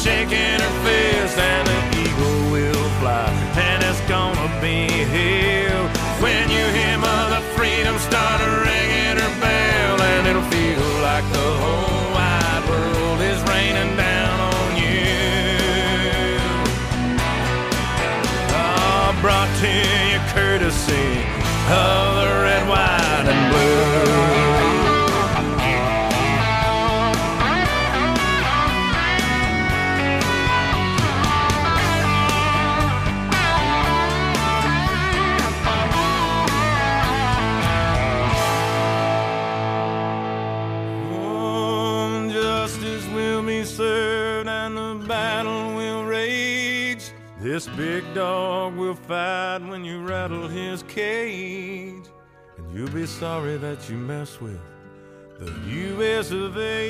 shaking her fist, and the eagle will fly, and it's gonna be hell when you hear Mother Freedom start ringing her bell, and it'll feel like the whole wide world is raining down on you. Brought to you courtesy of the red, white, and blue. Oh, justice will be served and the battle will rage. This big dog will fight when you rattle his cage, and you'll be sorry that you mess with the U.S. of A.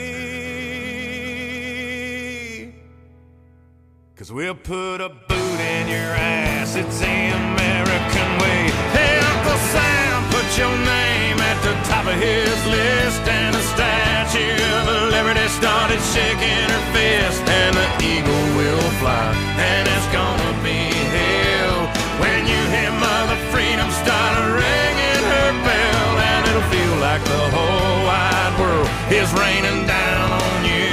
'Cause we'll put a boot in your ass, it's the American way. Hey, Uncle Sam, put your name at the top of his list, and the Statue of Liberty started shaking her fist, and the eagle will fly, and it's gonna be hell when you hear Mother Freedom start ringing her bell, and it'll feel like the whole wide world is raining down on you.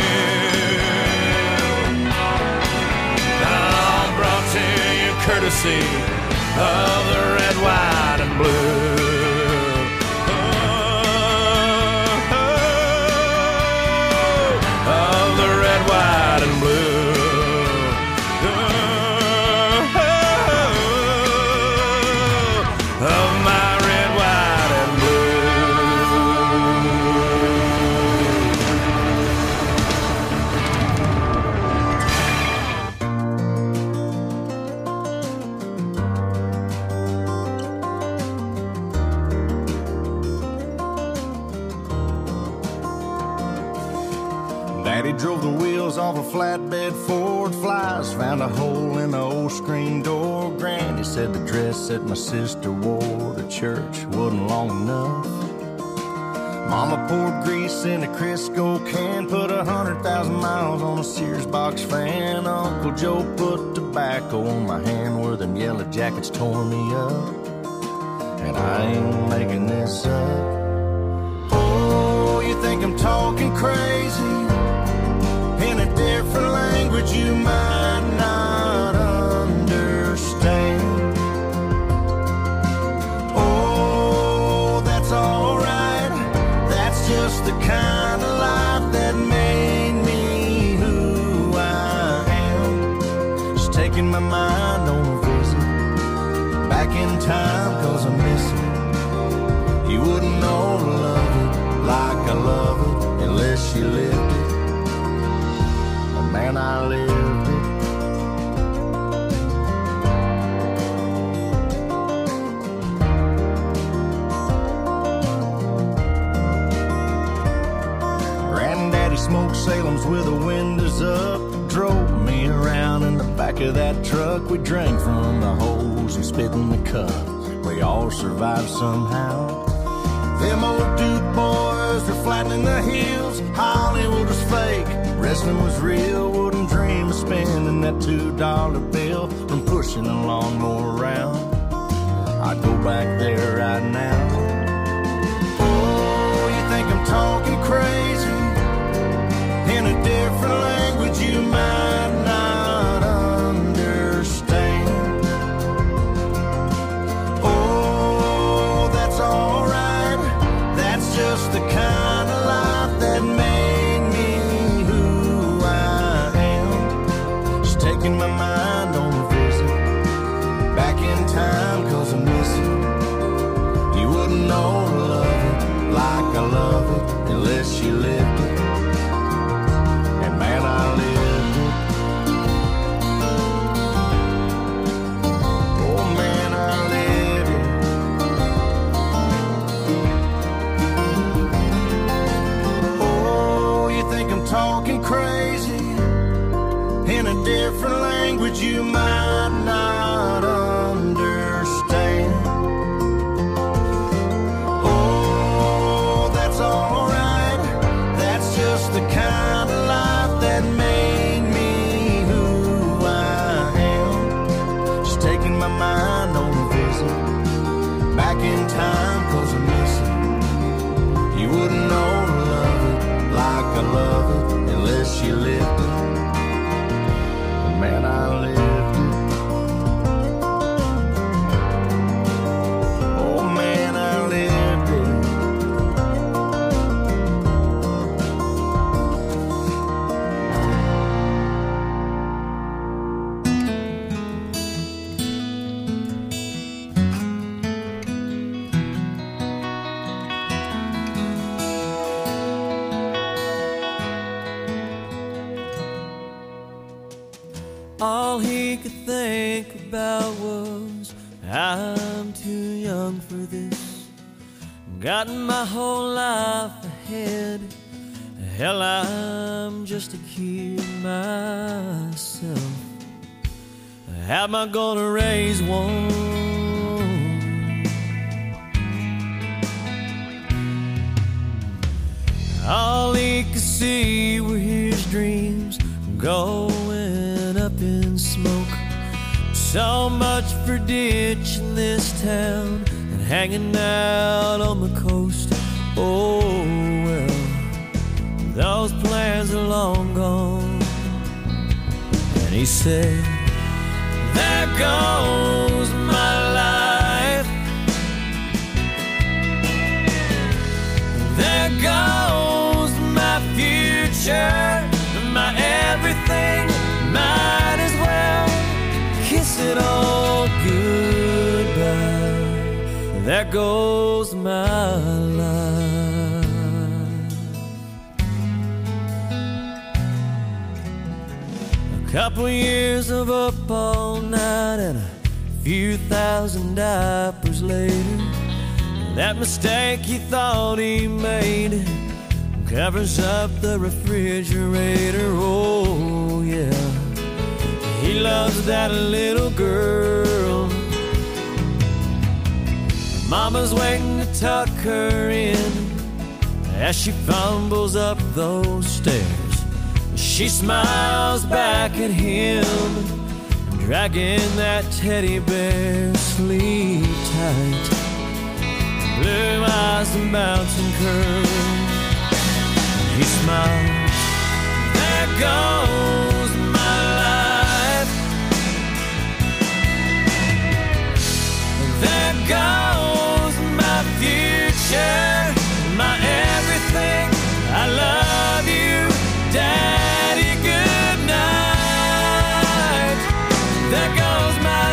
I'm brought to you courtesy of the red, white, and blue. White and blue. Of my red, white, and Daddy drove the wheels off a flatbed Ford Flies, found a hole in the old screen door. Granny said the dress that my sister wore to church wasn't long enough. Mama poured grease in a Crisco can, put 100,000 miles on a Sears box fan. Uncle Joe put tobacco on my hand where them yellow jackets tore me up. And I ain't making this up. Oh, you think I'm talking crazy? In a different language you might not understand. Oh, that's alright. That's just the kind of life that made me who I am. Just taking my mind on a visit back in time, 'cause I miss it. You wouldn't know to love it like I love it unless you lived it. Man, I lived it. Granddaddy smoked Salem's with the windows up, drove me around in the back of that truck. We drank from the hose and spit in the cup. We all survived somehow. Them old Duke boys were flattening the hills. Hollywood was fake, wrestling was real. Wouldn't dream of spending that $2 bill from pushing a lawnmower around. I'd go back there right now. Oh, you think I'm talking crazy? In a different language you might not understand. Oh, that's alright. That's just the kind of life that made me who I am. Just taking my mind on a visit back in time, 'cause I miss it. You wouldn't know to love it like I love it unless you lived it. And man, I lived it. Oh man, I lived it. Oh, you think I'm talking crazy? In a different language you might not understand. Oh, that's alright. That's just the kind of life that made me All he could think about was, I'm too young for this. Got my whole life ahead. Hell, I'm just a kid myself. How am I gonna raise one? All he could see were his dreams going up in smoke. So much for ditching this town and hanging out on the coast. Oh well, those plans are long gone. And he said, there goes my life. There goes my future, my everything. Might as well kiss it all goodbye. There goes my life. A couple years of up all night and a few thousand diapers later, that mistake he thought he made covers up the refrigerator. Oh yeah, he loves that little girl. Mama's waiting to tuck her in as she fumbles up those stairs. She smiles back at him, dragging that teddy bear. Sleep tight, blue eyes and bouncing curls. He smiles, there goes my life. There goes my future, my everything. I love you, Daddy, good night. There goes my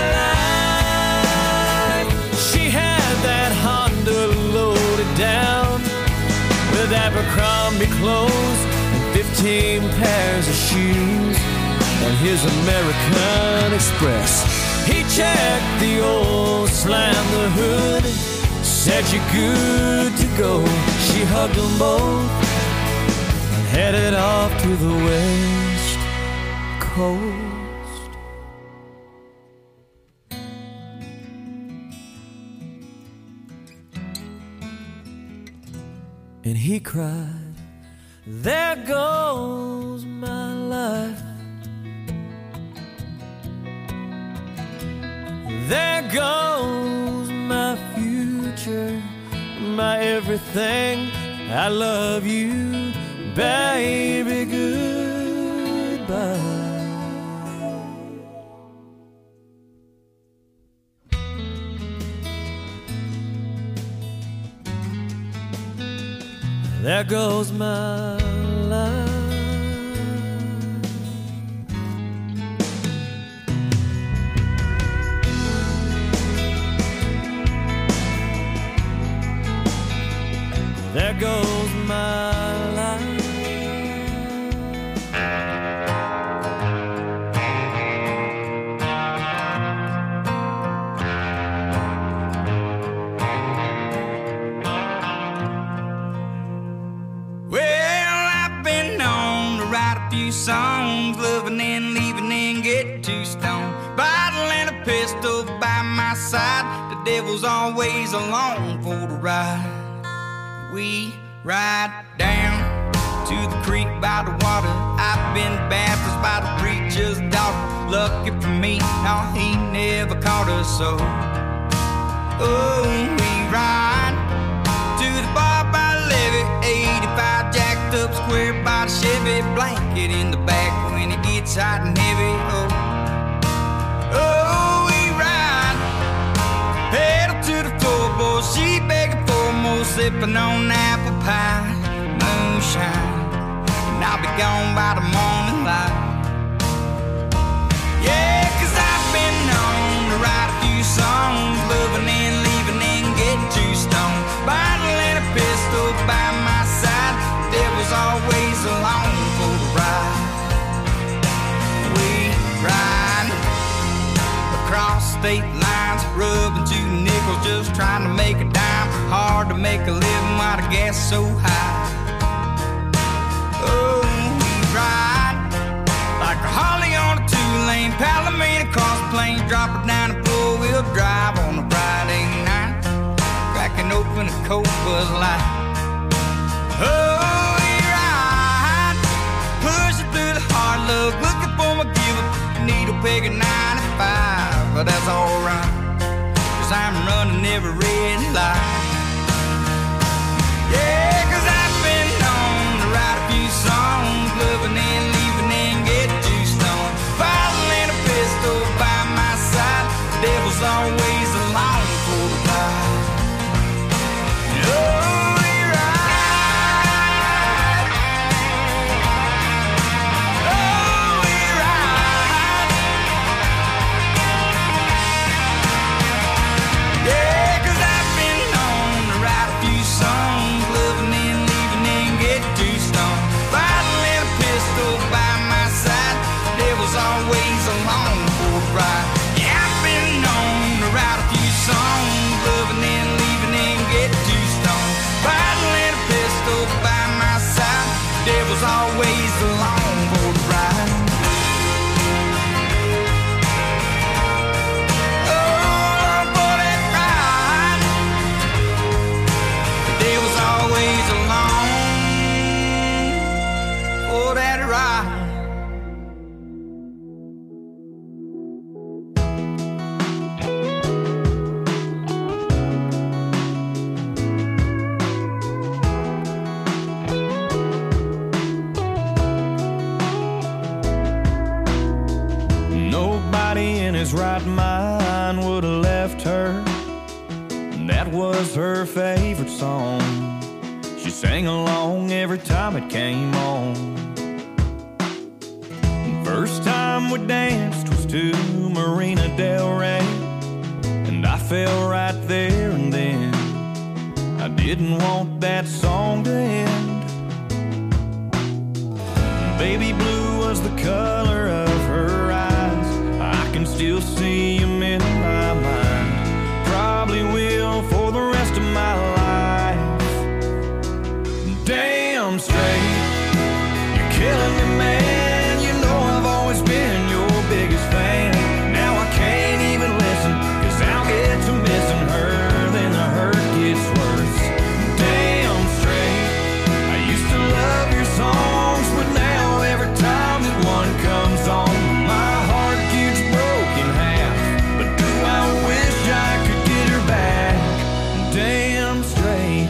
life. She had that Honda loaded down with Abercrombie clothes and 15 pairs of shoes and his American Express. He checked the oil, slammed the hood, said you're good to go. She hugged them both and headed off to the West Coast. And he cried, there goes my life. There goes my future, my everything. I love you, baby, goodbye. There goes my life. There goes my life. Songs, loving and leaving and get too stoned. Bottle and a pistol by my side. The devil's always along for the ride. We ride down to the creek by the water. I've been baptized by the preacher's daughter. Lucky for me, no, he never caught us so. Oh, we ride to the bar by the levee, 85 jacked up square by the Chevy, blanket in the back when it gets hot and heavy. Oh, oh, we ride, pedal to the floorboard, she begging for more, sipping on apple pie, moonshine, and I'll be gone by the morning light. Yeah, 'cause I've been known to write a few songs, loving and leaving and get too stoned. Bottle and a pistol by my side, the devil's always along for the ride. We ride. state lines, rubbing 2 nickels, just trying to make a dime. Hard to make a living while the gas is so high. Oh, we ride like a Harley on a 2-lane Palomino across the plains, drop her down and four-wheel drive on a Friday night, cracking open a cold Bud Light. Oh, we ride, pushing through the hard luck, looking for my give-up needle peg at 95, but that's alright, 'cause I'm running every red light. Yeah, 'cause I've been known to write a few songs, loving and leaving and get too stoned, filing a pistol by my side, the devil's always along for the ride. Oh, we ride. Oh, we ride. Yeah, 'cause I've been known to write a few songs, loving and leaving and get too stoned, filing a pistol by my side, the devil's always along for the ride. Yeah, I've been known to write a few songs, loving and leaving and get too stoned, filing a pistol by my side, the devil's always along for the ride. Oh, for that ride, the devil's always along for that ride. Nobody in his right mind would have left her. That was her favorite song. She sang along every time it came on. First time we danced was to Marina Del Rey, and I fell right there and then. I didn't want that song to end. Baby blue was the color of her eyes. I can still see him in my mind. Probably will for the rest of my life. Damn straight, you're killing me, man. You know I've always been your biggest fan. Now I can't even listen, 'cause I'll get to missing her, then the hurt gets worse. Damn straight, I used to love your songs, but now every time that one comes on, my heart gets broken half. But do I wish I could get her back? Damn straight.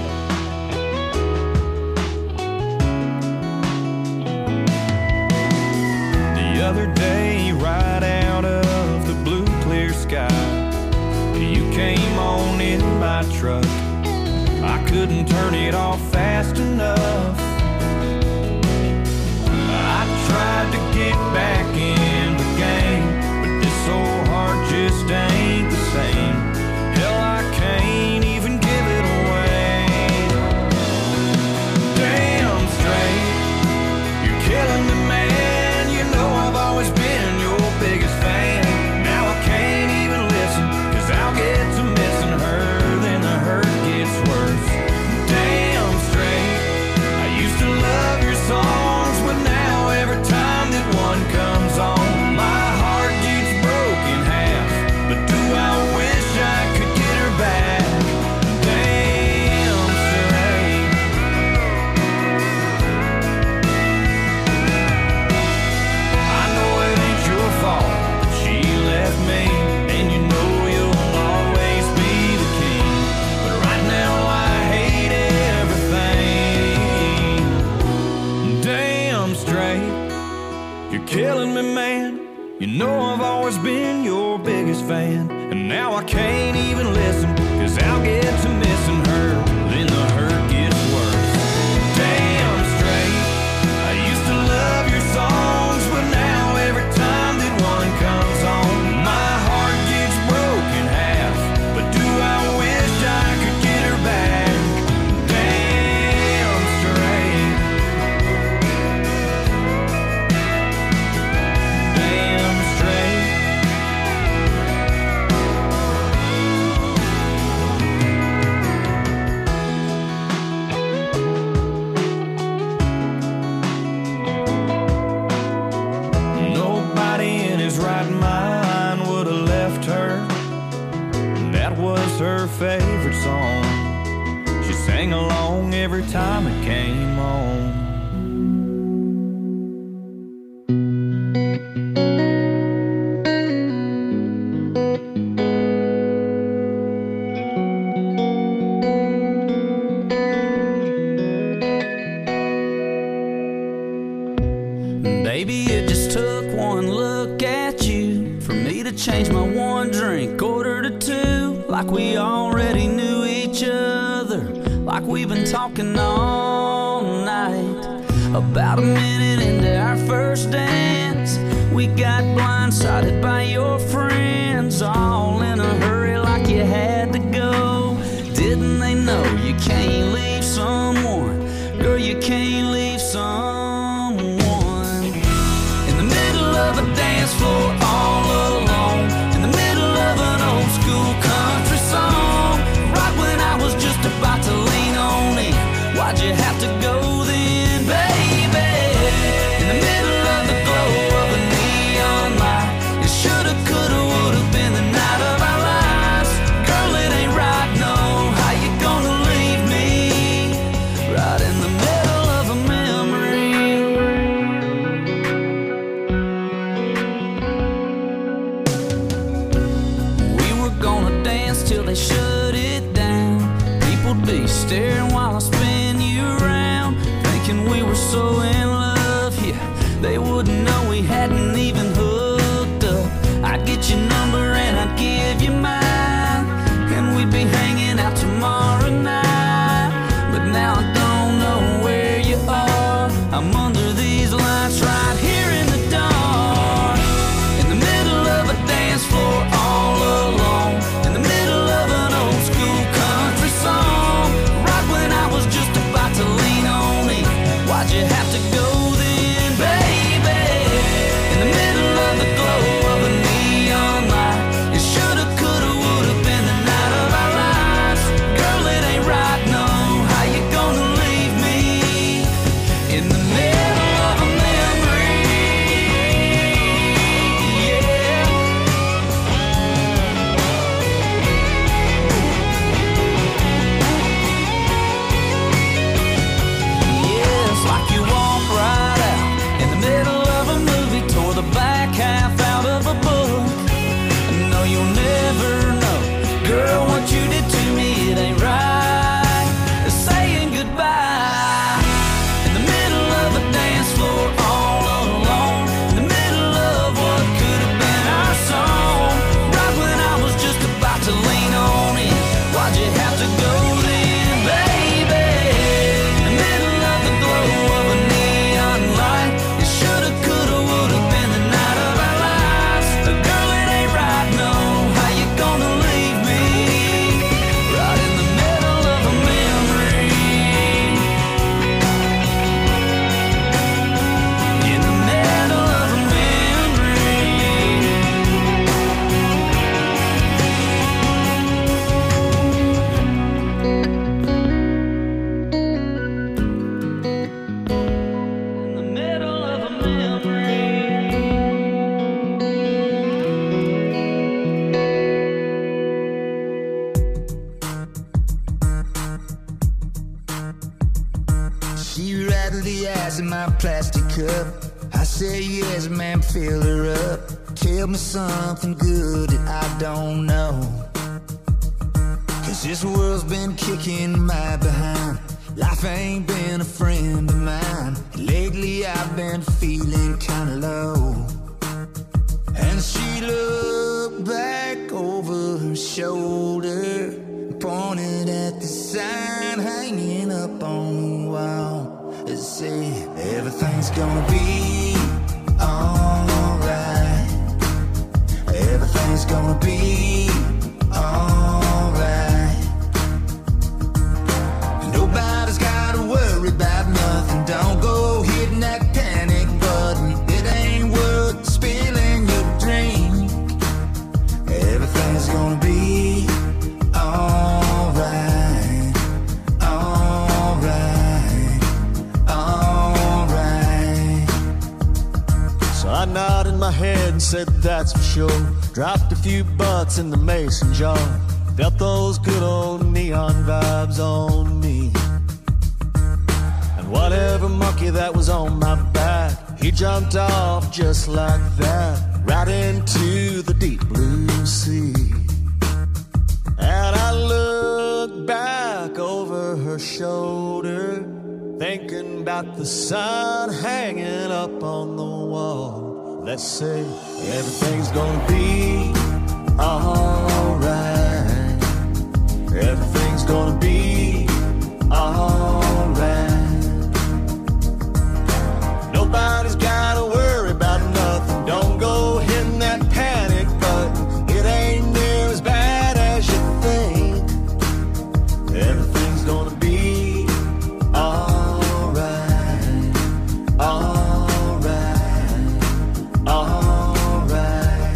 The other day, right out of the blue clear sky, you came on in my truck. I couldn't turn it off fast enough. I tried to get back in the game, but this old heart just ain't the same. Hell, I can't even give it away. Damn straight, you're killing me, man. You know I've always been your biggest fan. Now I can't even listen, 'cause I'll get to missing her, then the hurt gets worse. Damn straight, I used to love your songs, but now every time that one comes on, my heart gets broken half. But do I wish I could get her back? Damn straight. I know it ain't your fault that she left me, and you know you'll always be the king. But right now I hate everything. Damn straight, you're killing me, man. You know I've always been your biggest fan, and now I can't even listen, 'cause I'll get to missing her, then the hurt gets worse. Damn straight, I used to love your songs, but now every time that one comes on, my heart gets broken half. But do I wish I could get her back? Damn straight. Damn straight. her favorite song. She sang along every time it came on. Baby, it just took one look at you for me to change my one drink order to two. Like we already knew each other, like we've been talking all night. About a minute into our first dance, we got blindsided by your friends, all in a hurry like you had to go. Didn't they know you can't leave someone? Girl, you can't leave someone in the middle of a dance floor all alone, in the middle of an old school country song. Right when I was just about to lean on in, why'd you have to go then, baby? In the middle of the glow of a neon light, it shoulda, coulda, woulda been the night of our lives. Girl, it ain't right, no. How you gonna leave me right in the middle of a memory? We were gonna dance till they shut it down. People'd be staring while I spin you around, thinking we were so in love, yeah. They wouldn't know we hadn't even hooked up. I'd get your number and I'd give you mine, and we'd be hanging out tomorrow night. But now I don't know where you are. I'm under these lights right here in the dark, in the middle of a dance floor all alone, in the middle of an old school country song. Right when I was just about to lean on in, why'd you have to go then, baby? In the middle of the glow of a neon light, it shoulda, coulda, woulda been the night of our lives. Girl, it ain't right, no. How you gonna leave me in the middle of a memory? Yeah. Yeah, it's like you walk right out in the middle of a movie, tore the back half out of a book. No, you'll never know, girl, what you did to me, it ain't right. Saying goodbye in the middle of a dance floor all alone, in the middle of what could have been our song. Right when I was just about to lean on in, why'd you have to go then, baby? In the middle of the glow of a neon light, it shoulda, coulda, woulda been the night of our lives. Girl, it ain't right, no. How you gonna leave me right in the middle of a memory? In the middle of a memory. In the middle of a memory. She rattled the ice in my plastic cup. I said yes, man, fill her up. Tell me something good that I don't know, 'cause this world's been kicking my behind. Life ain't been a friend of mine. Lately I've been feeling kinda low. And she looked back over her shoulder, pointed at the sign hanging up on the wall. It said, everything's gonna be alright. Everything's gonna be alright. Nobody's gotta worry about nothing. Don't go hitting that panic button. It ain't worth spilling your drink. Everything's gonna be alright. Alright. Alright. So I nodded my head and said that's for sure. Dropped a few bucks in the mason jar. Felt those good old neon vibes on me. And whatever monkey that was on my back, he jumped off just like that, right into the deep blue sea. And I looked back over her shoulder, thinking about the sun hanging up on the wall. Let's say everything's gonna be alright. Everything's gonna be alright. Nobody's gotta worry about nothing. Don't go hitting that panic button. It ain't near as bad as you think. Everything's gonna be alright. Alright. Alright.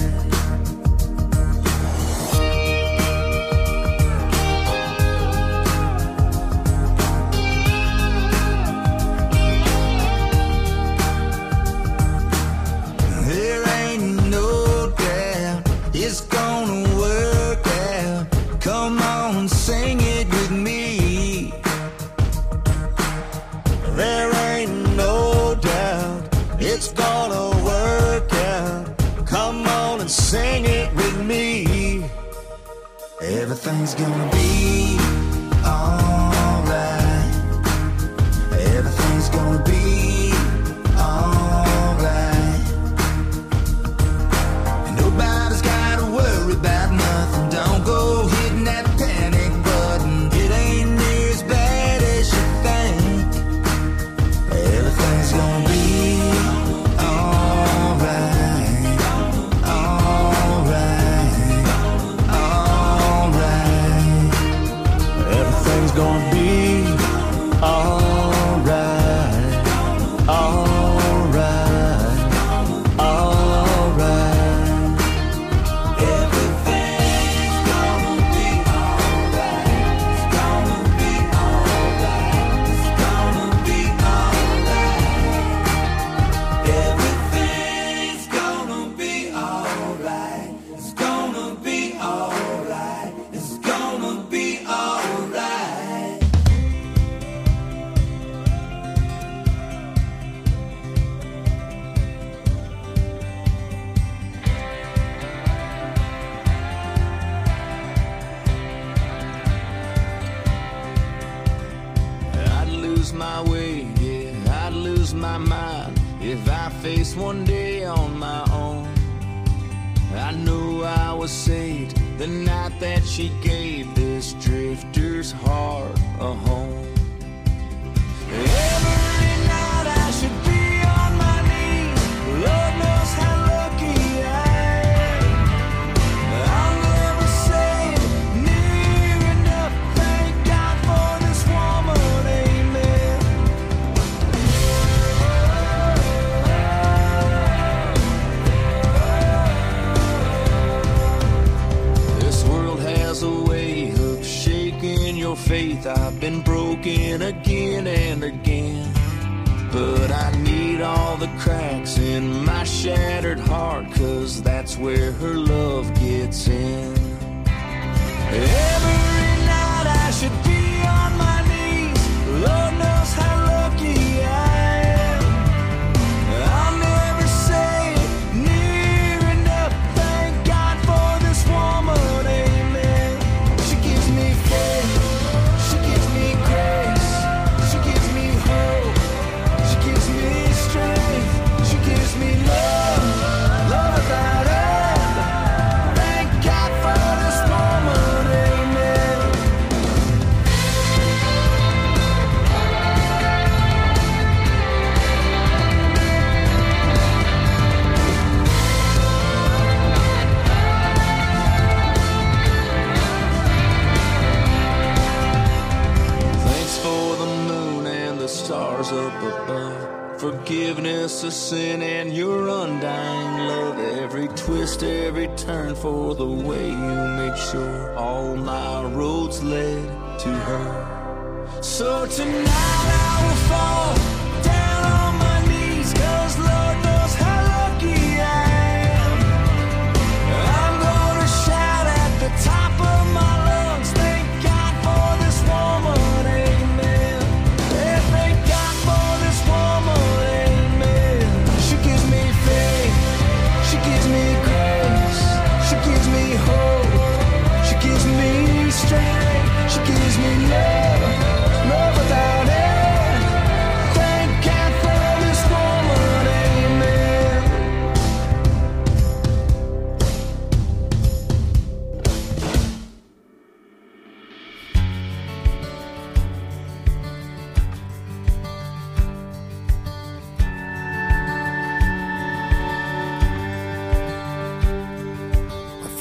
There ain't no doubt it's gonna work out. Come on, sing it with me. There ain't no doubt it's gonna work out. Come on and sing it with me. Everything's gonna be alright. Everything's gonna be alright. Nobody's gotta worry about nothing. Don't go hitting that panic button. It ain't near as bad as you think. Everything's gonna be alright. Alright. Alright. Everything's gonna be alright. Alright. Alright. Everything's gonna be alright. It's gonna be alright. It's gonna be alright. Everything's gonna be alright. It's gonna be alright. It's gonna be alright. I'd lose my way, yeah, I'd lose my mind if I faced one day on my own. I knew I was saved the night that she gave this drifter's heart a home. Every night I should be on my knees. Lord knows how lucky I am. I'll never say it near enough. Thank God for this woman, amen. This world has a way of shaking your faith. I've been broken again and again, but I need all the cracks in my shattered heart, 'cause that's where her love gets in. Every night I should be on my knees. Lord knows how lucky I am. I'll never say it near enough. Thank God for this woman, amen. She gives me faith. She gives me grace. She gives me hope. She gives me strength. She gives me love. Love without end. Thank God for this woman, amen. Thanks for the moon and the stars up above. Forgiveness of sin and your undying love. Every twist, every turn for the way you made sure all my roads led to her. So tonight I will fall down on my knees, 'cause Lord knows how lucky I am. I'm gonna shout at the top of my lungs.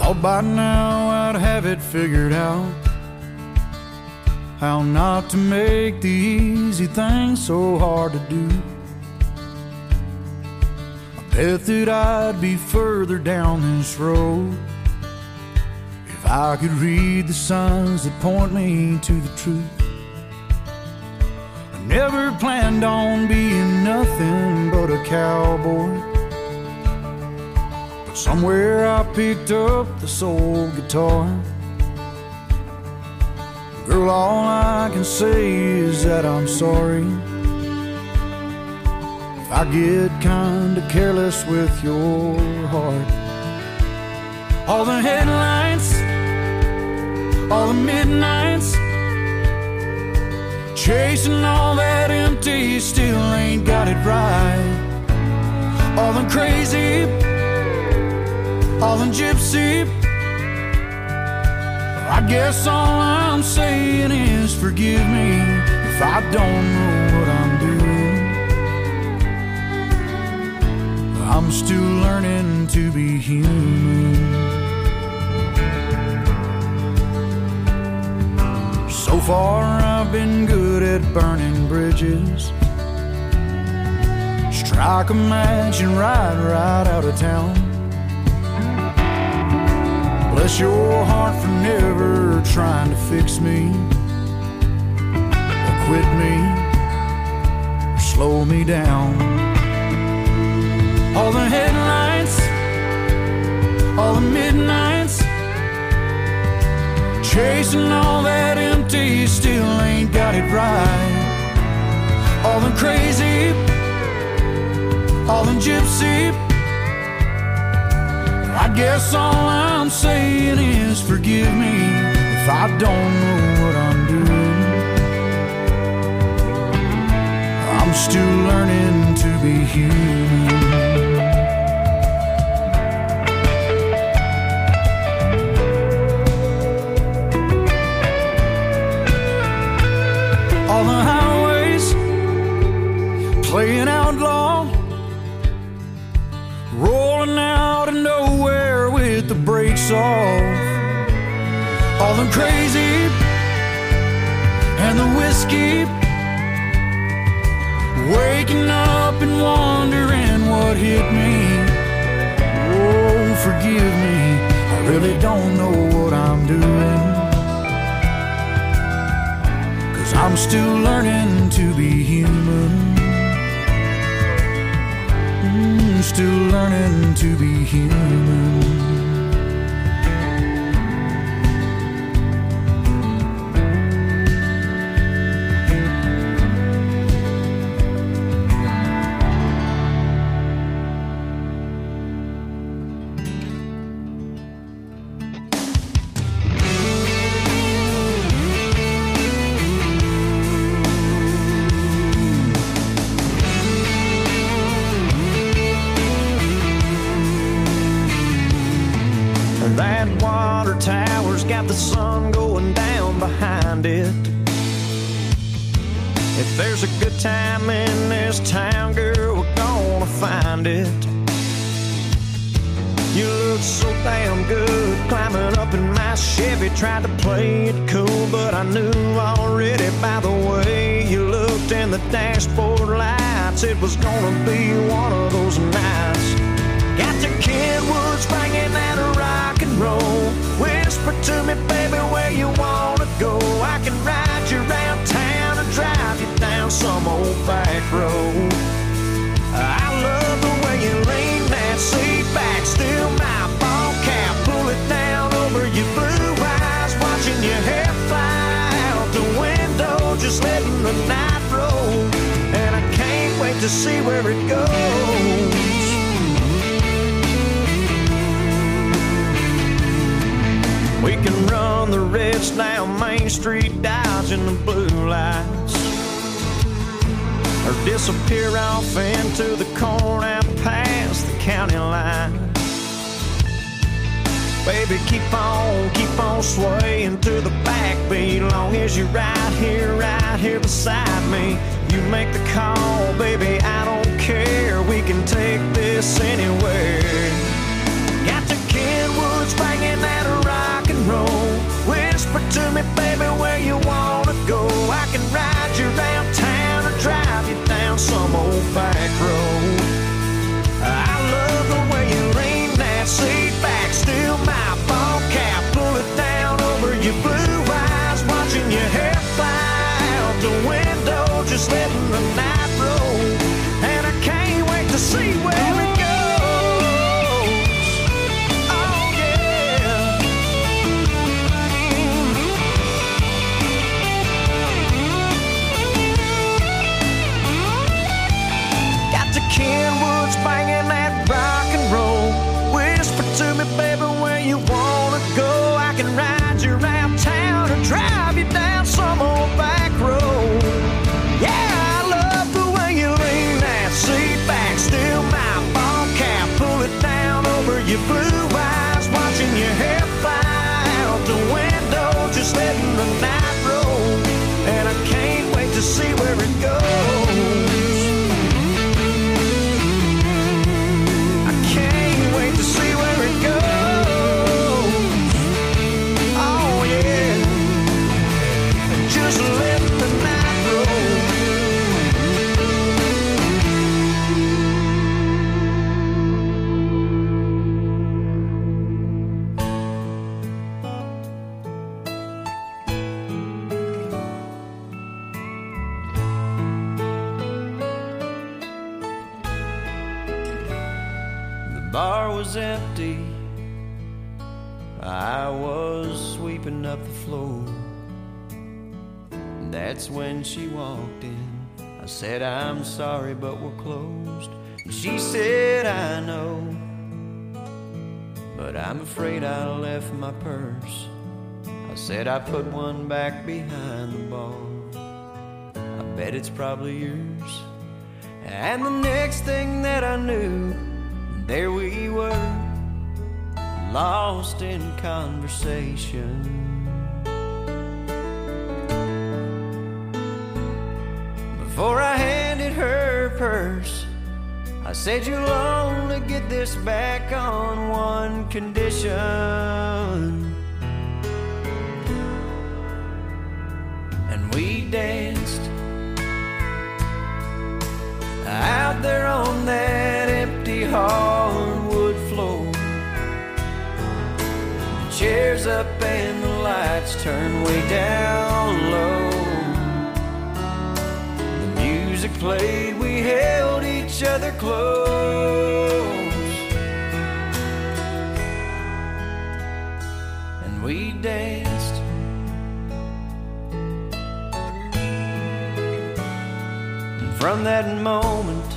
Thought by now I'd have it figured out, how not to make the easy things so hard to do. I bet that I'd be further down this road if I could read the signs that point me to the truth. I never planned on being nothing but a cowboy, but somewhere I picked up the soul guitar. Girl, all I can say is that I'm sorry if I get kinda careless with your heart. All the headlights, all the midnights, chasing all that empty, still ain't got it right. All the crazy, all the gypsy, I guess all I'm saying is forgive me if I don't know what I'm doing. I'm still learning to be human. So far I've been good at burning bridges, strike a match and ride right out of town. Bless your heart for never trying to fix me, or quit me, or slow me down. All the headlights, all the midnights, chasing all that empty, still ain't got it right. All the crazy, all the gypsy, I guess all I'm saying is forgive me if I don't know what I'm doing. I'm still learning to be human. All the highways playing outlaw, rolling out of nowhere with the brakes off. All the crazy and the whiskey, waking up and wondering what hit me. Oh, forgive me, I really don't know what I'm doing, 'cause I'm still learning to be human. Still learning to be human. That water tower's got the sun going down behind it. If there's a good time in this town, girl, we're gonna find it. You look so damn good climbing up in my Chevy. Tried to play it cool, but I knew already by the way you looked in the dashboard lights it was gonna be one of those nights. Got to Kenwood's banging that rock and roll. Whisper to me, baby, where you wanna go. I can ride you around town and drive you down some old back road. I love the way you lean that seat back, still my ball cap, pull it down over your blue eyes, watching your hair fly out the window, just letting the night roll. And I can't wait to see where it goes. We can run the reds down Main Street, dodging the blue lights, or disappear off into the corn out past the county line. Baby, keep on swaying to the backbeat, long as you're right here beside me. You make the call, baby, I don't care. We can take this anywhere. Got the Kenwoods banging was empty. I was sweeping up the floor. That's when she walked in. I said, I'm sorry, but we're closed. And she said, I know, but I'm afraid I left my purse. I said, I put one back behind the bar. I bet it's probably yours. And the next thing that I knew, there we were, lost in conversation. Before I handed her purse, I said, you'll only get this back on one condition. And we danced out there on that empty hardwood floor. The chairs up and the lights turned way down low. The music played, we held each other close, and we danced. And from that moment,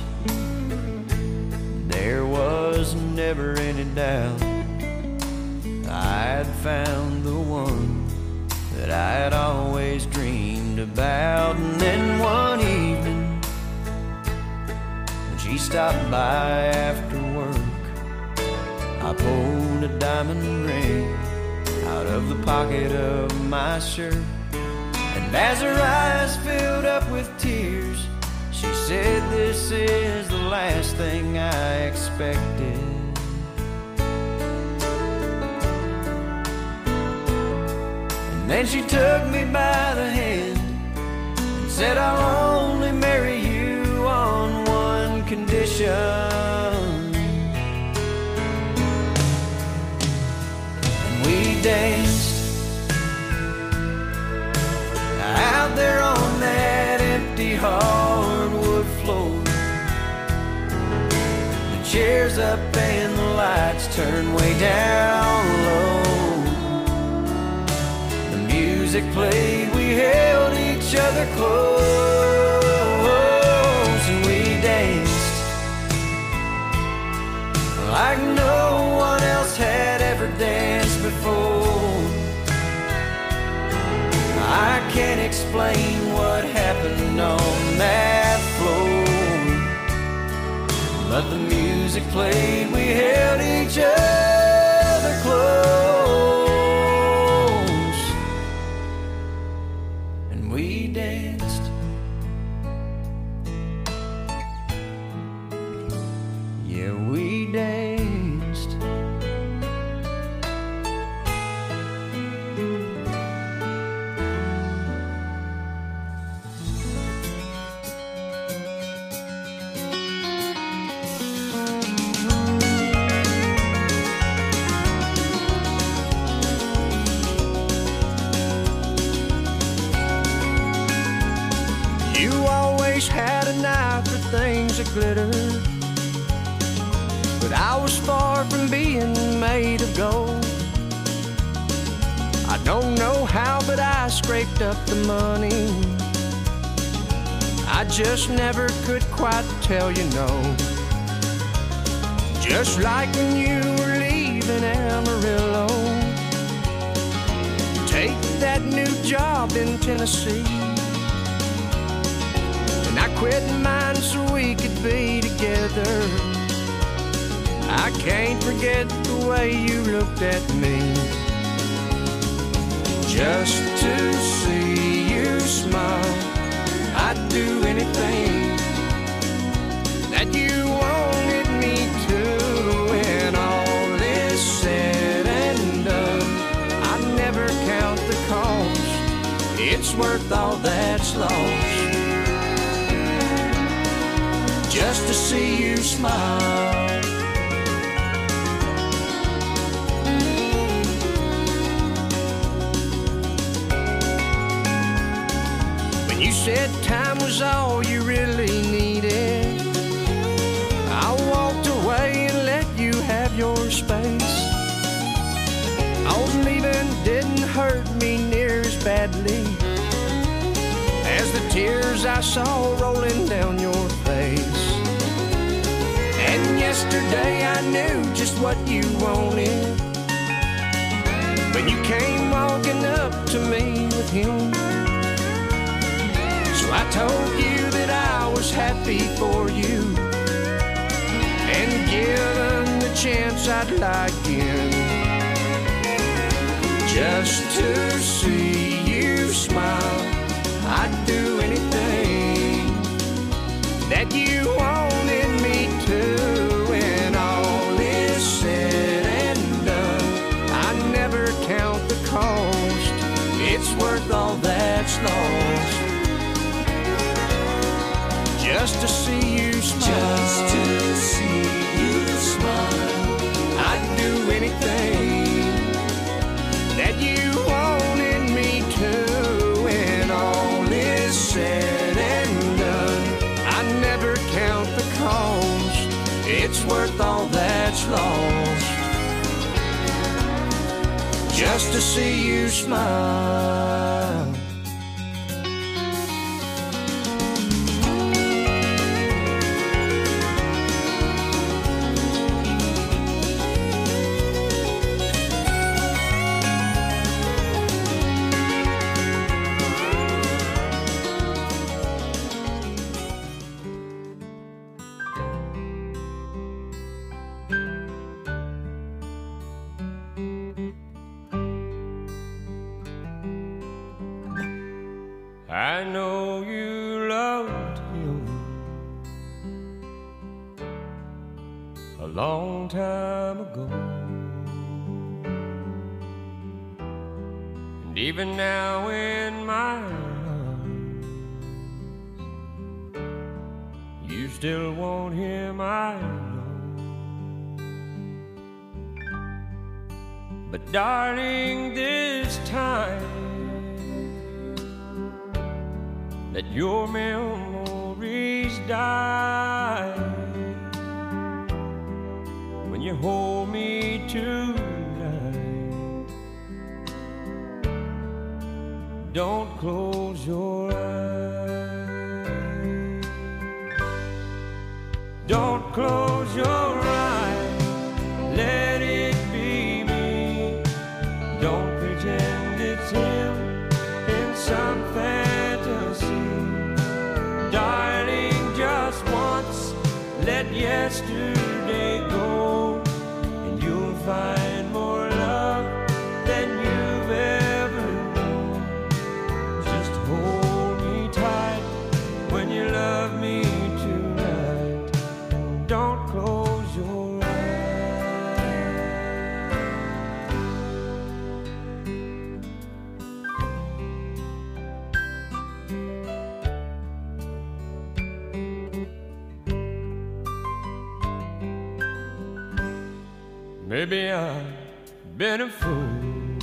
there was never any doubt I'd found the one that I had always dreamed about. And then one evening, when she stopped by after work, I pulled a diamond ring out of the pocket of my shirt. And as her eyes filled up with tears, she said, this is the last thing I expected. And then she took me by the hand and said, I'll only marry you on one condition. And we danced out there on that empty hardwood floor. The chairs up and the lights turned way down low. The music played, we held each other close, and we danced like no one else had ever danced before. I can't explain what happened on that floor, but the music played, we held each other close, and we danced. Yeah, we danced. Had an eye for things that glitter, but I was far from being made of gold. I don't know how, but I scraped up the money. I just never could quite tell you no. Just like when you were leaving Amarillo, take that new job in Tennessee. I quit mine so we could be together. I can't forget the way you looked at me. Just to see you smile, I'd do anything that you wanted me to. When all is said and done, I'd never count the cost. It's worth all that's lost, just to see you smile. When you said time was all you really needed, I walked away and let you have your more space. Oh, leaving didn't hurt me near as badly as the tears I saw rolling down your face. And yesterday I knew just what you wanted when you came walking up to me with him. So I told you that I was happy for you, and given the chance I'd lie again, just to see you smile. I'd do anything that you wanted me to. When all is said and done, I never count the cost. It's worth all that's lost, just to see you smile. Just to see you smile. I'd do anything that you wanted me to. When all is said and done, I never count the cost. It's worth all that's lost, just to see you smile. I know you loved him a long time ago, and even now in my arms, you still want him, I know. But darling, this time let your memories die. When you hold me tonight, don't close your eyes. Don't close your eyes, let it be me. Don't pretend it's him in some fantasy. Darling, just once, let yesterday go, and you'll find more love than you've ever known. Just hold me tight when you love me tonight, and don't close your eyes. Maybe I've been a fool,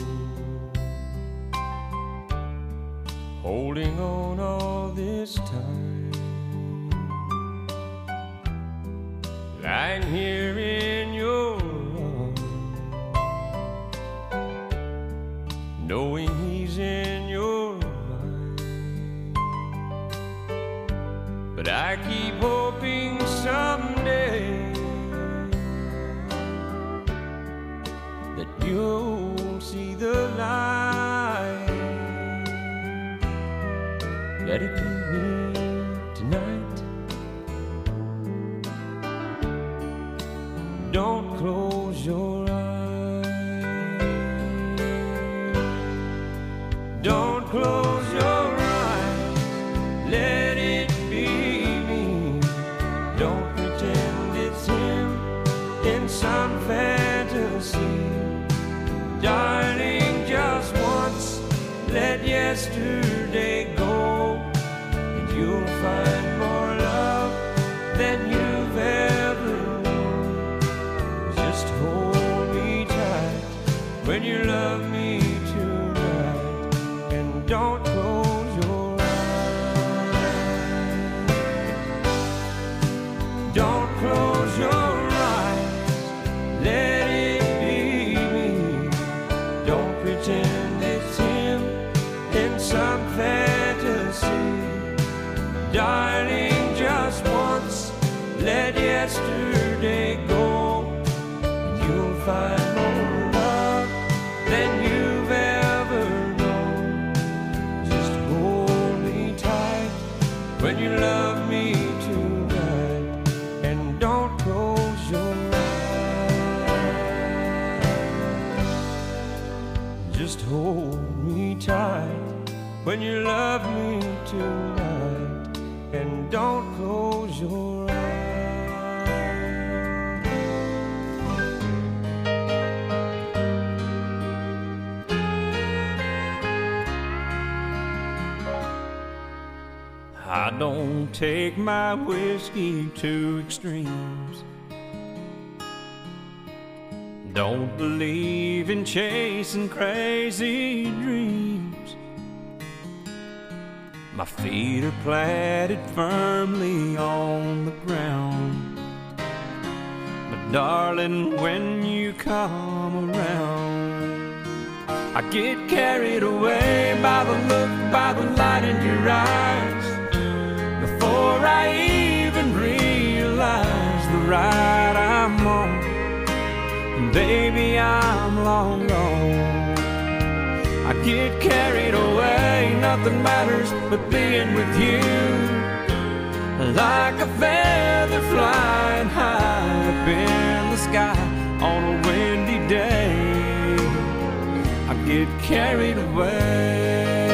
holding on all this time, lying here in your arms, knowing he's in your mind. But I keep hoping someday that you'll see the light. Let it be me tonight. Don't close your eyes. Don't close your eyes, let it be me. Don't pretend it's him in some fantasy. Darling, just once, let yesterday go, and you'll find more love than you've ever known. Just hold me tight when you love me tonight, and don't close your eyes. Don't close your eyes, let it find more love than you've ever known. Just hold me tight when you love me tonight, and don't close your eyes. Just hold me tight when you love me tonight, and don't close your eyes. I don't take my whiskey to extremes. Don't believe in chasing crazy dreams. My feet are planted firmly on the ground. But darling, when you come around, I get carried away by the look, by the light in your eyes. Before I even realize the ride I'm on, and baby, I'm long gone. I get carried away, nothing matters but being with you. Like a feather flying high up in the sky on a windy day, I get carried away.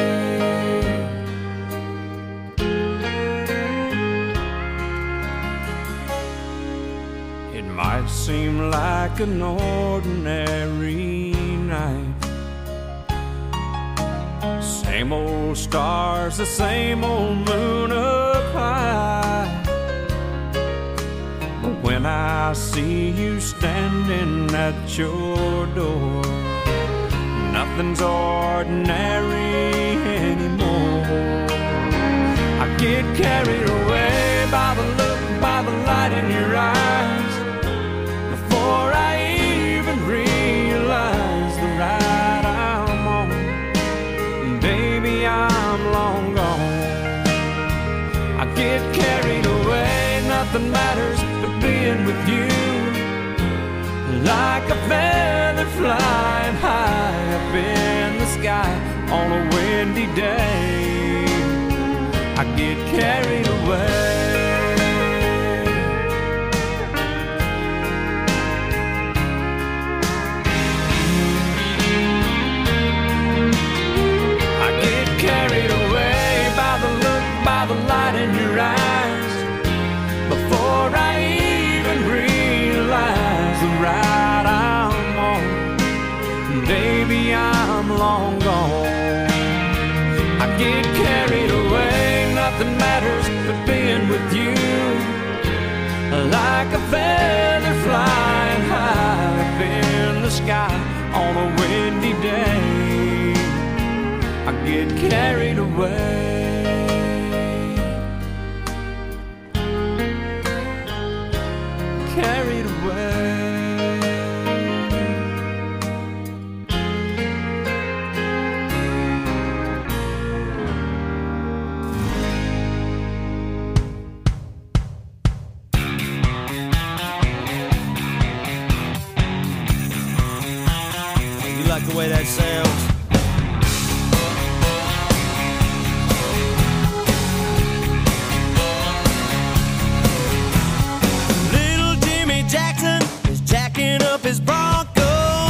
It might seem like an ordinary night, same old stars, the same old moon up high. But when I see you standing at your door, nothing's ordinary anymore. I get carried away by the look, by the light in your eyes. Before I even realize the ride I'm on, baby, I'm long gone. I get carried away, nothing matters but being with you. Like a feather flying high up in the sky on a windy day, I get carried away. Carried away by the look, by the light in your eyes. Before I even realize the ride I'm on, baby, I'm long gone. I get carried away, nothing matters but being with you. Like a feather flying high up in the sky on a windy day, I get carried away. Carried away. You like the way that sounds? Up his Bronco,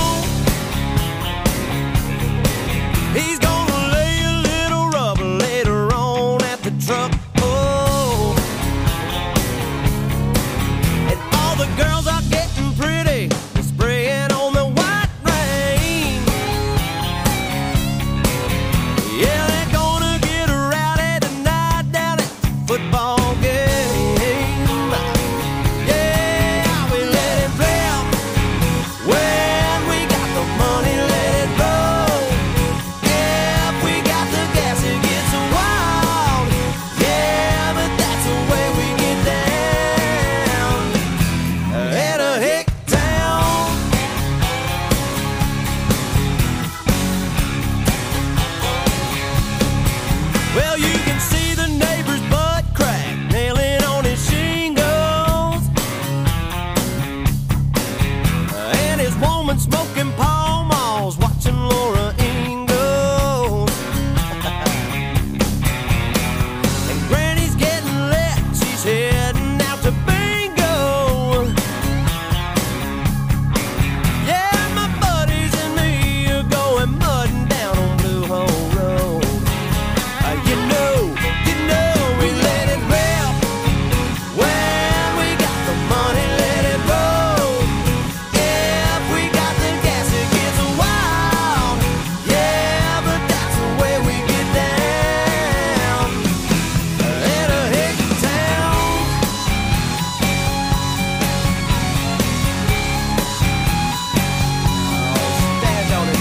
he's gonna lay a little rubber later on at the truck. Oh, and all the girls are getting pretty, spraying on the white rain. smoking Pall Malls, watching Laura Ingalls. And Granny's getting lit, she's heading out to bingo. Yeah, my buddies and me are going mudding down on Blue Hole Road. You know, we let it rip. When we got the money, let it roll. If we got the gas, it gets wild. Yeah, but that's the way we get down. In a hick town. Oh, stand on it.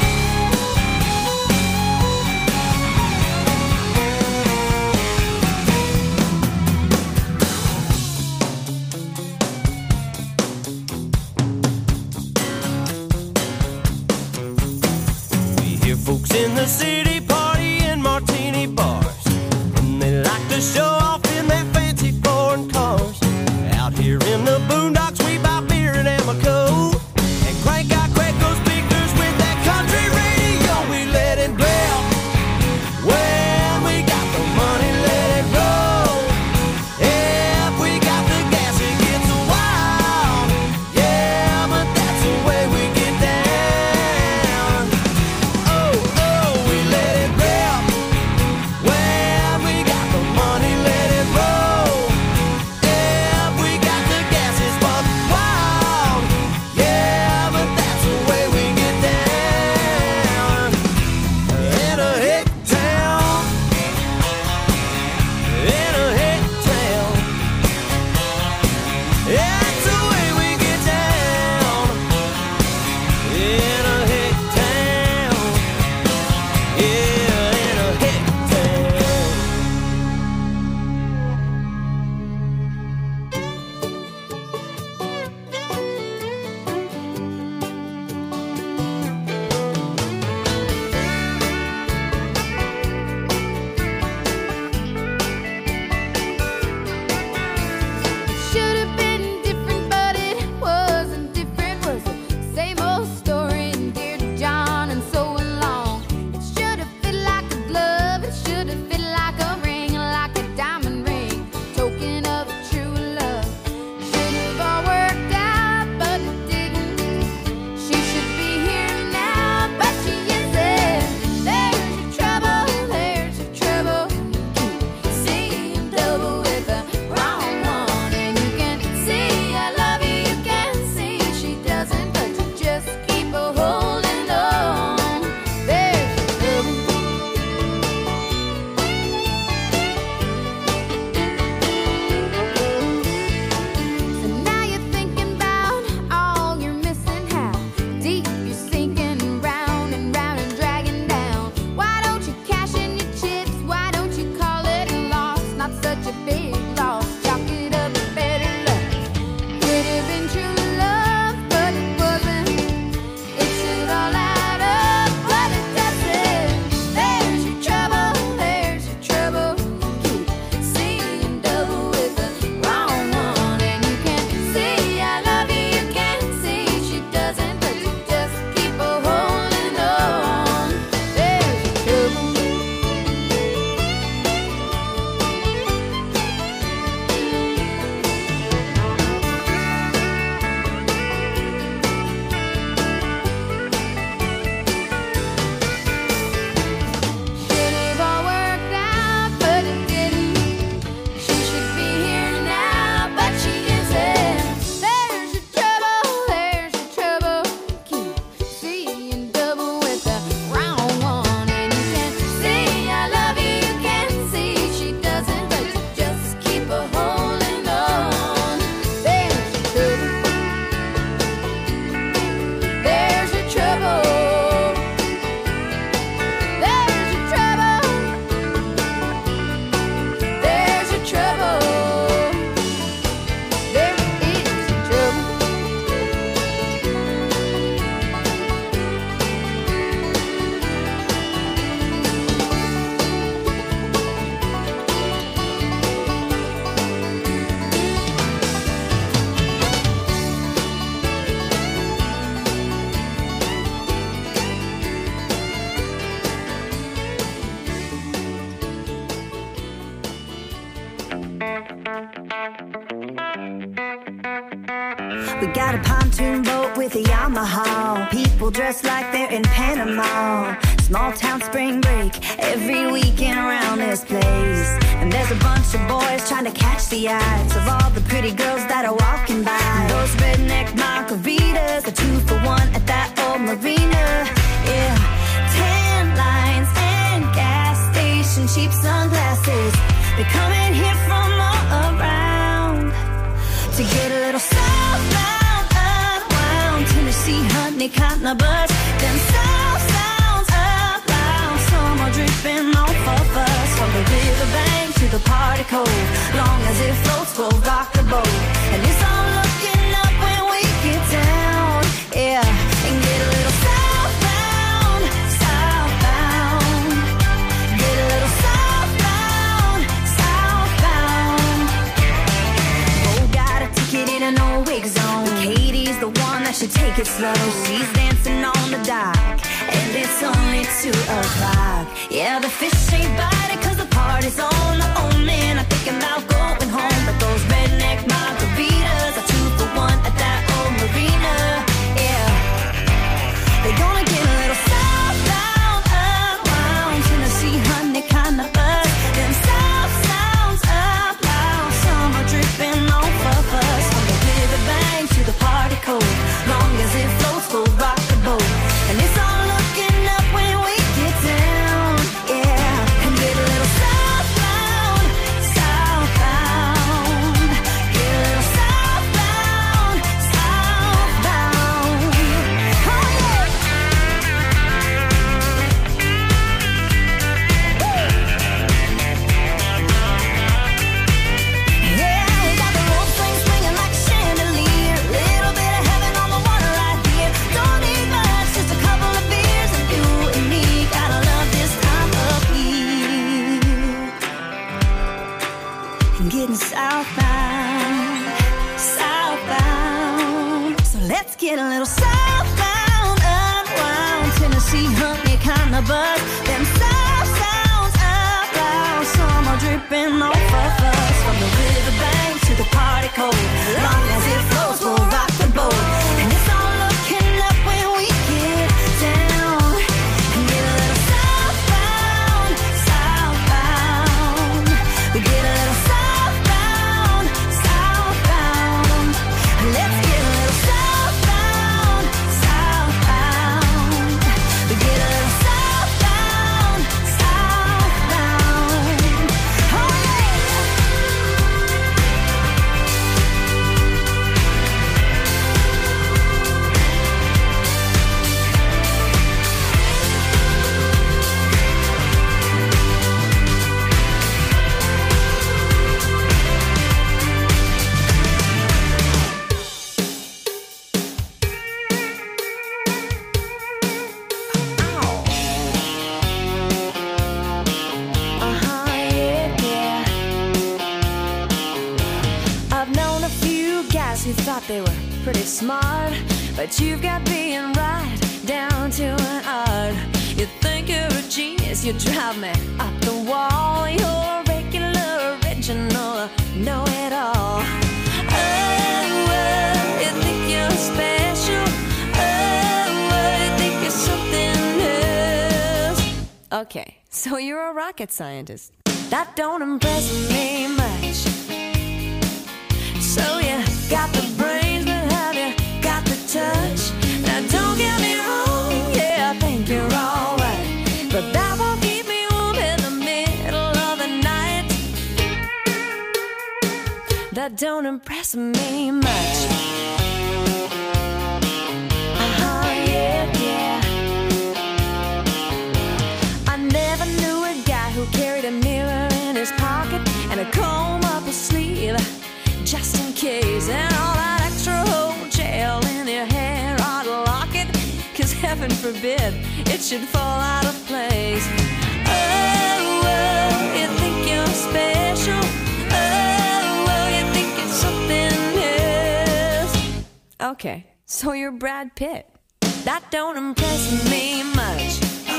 We hear folks in the city party in martini bars, and they like to show off in their fancy foreign cars. Out here in the boondocks, we buy beer and Amoco and crank out Quaco speakers with that country radio. We let it rip. When we got the money, let it roll. If we got the gas, it gets wild. Yeah, but that's the way we get down. Oh, we let We got a pontoon boat with a Yamaha. People dressed like they're in Panama. Small town spring break every weekend around this place. And there's a bunch of boys trying to catch the eyes of all the pretty girls that are walking by. And those redneck margaritas are 2 for 1 at that old marina. Yeah, tan lines and gas station cheap sunglasses. They're coming here from all around to get a little southbound, unwound. Tennessee, honey, cotton, a buzz. Them south sounds up loud. Some are dripping off of us. From the riverbank to the party cove. Long as it floats, we'll rock the boat. And it's all looking up when we get down. Yeah, and get a little southbound, southbound. Get a little southbound, southbound. Oh, got a ticket in an old wig zone. Katie's the one that should take it slow. She's dancing on the dock, and it's only 2 o'clock. Yeah, the fish ain't biting 'cause the party's on. Oh man, I'm thinking about going home. But those redneck margaritas are 2 for 1 at that old marina. Yeah, they're gonna get a little southbound, unwound. Tennessee, honey, kinda buzz. Them south sounds up loud. Some are dripping off of us. From the riverbank to the party cove. Long as it floats, we'll rock the boat. And it's all looking up when we get down. Yeah, and get a little southbound, southbound. Get a little southbound, southbound. Oh yeah. Yeah, we got the rope swing swinging like a chandelier. Little bit of heaven on the water right here. Don't need much, just a couple of beers, and you and me gotta love this time of year. And getting southbound, southbound. So let's get a little southbound, unwound. Tennessee, honey, kinda buzz. Them south sounds up loud. Some are dripping off of us. From the riverbank to the party cove. Long as it flows, we'll rock the boat. And it's all looking up when we get down. And get a little southbound, southbound. We get a little southbound, southbound. Let's get a little southbound, southbound. We get a little southbound, southbound. Oh yeah. I've known a few guys who thought they were pretty smart, but you've got being right down to an art. You think you're a genius, you drive me up the wall. You're a regular, original, know-it-all. Oh, you think you're special. Oh, you think you're something else. Okay, so you're a rocket scientist. That don't impress me much. So you got the brains, but have you got the touch? Now don't get me wrong, yeah, I think you're alright, but that won't keep me warm in the middle of the night. That don't impress me much. Yeah, yeah. I never knew a guy who carried a mirror in his pocket and a comb up his sleeve, just in case, and all that extra hotel in your hair ought to lock it, 'cause heaven forbid it should fall out of place. Oh, oh, you think you're special. Oh, oh, you think it's something else. Okay, so you're Brad Pitt. That don't impress me much.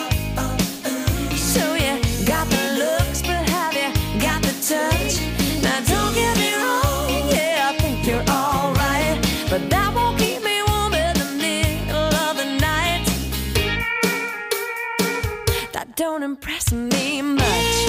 So you got the looks, but have you got the touch? Now don't get me wrong, yeah, I think you're alright, but that won't that don't impress me much.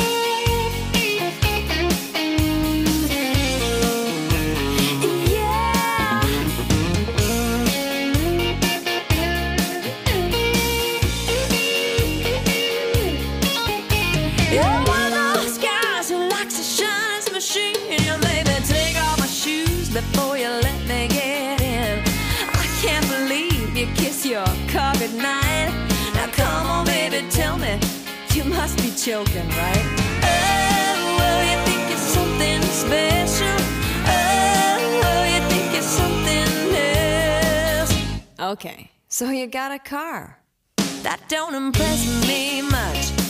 You're one of those guys who likes to shine his machine. You made me take off my shoes before you let me get in. I can't believe you kiss your car goodnight. Now come on, baby, tell me, you must be joking, right? Oh, well, you think it's something special. Oh, you think it's something else. Okay, so you got a car. That don't impress me much.